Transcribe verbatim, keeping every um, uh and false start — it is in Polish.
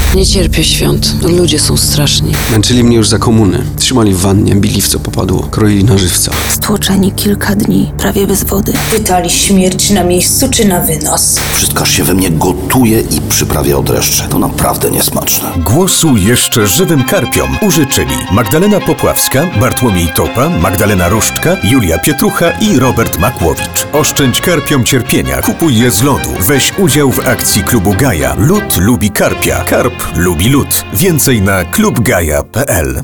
Nie cierpię świąt. Ludzie są straszni. Męczyli mnie już za komuny. Trzymali w wannie, bili w co popadło. Kroili na żywca. Stłoczeni kilka dni, prawie bez wody. Pytali śmierć na miejscu czy na wynos. Wszystko aż się we mnie gotuje i przyprawia od dreszcze. To naprawdę niesmaczne. Głosu jeszcze żywym karpiom użyczyli Magdalena Popławska, Bartłomiej Topa, Magdalena Różczka, Julia Pietrucha i Robert Makłowicz. Oszczędź karpiom cierpienia. Kupuj je z lodu. Weź udział w akcji Klubu Gaja. Lud lubi karpia. Karp lubi lód. Więcej na klub gaja kropka p l.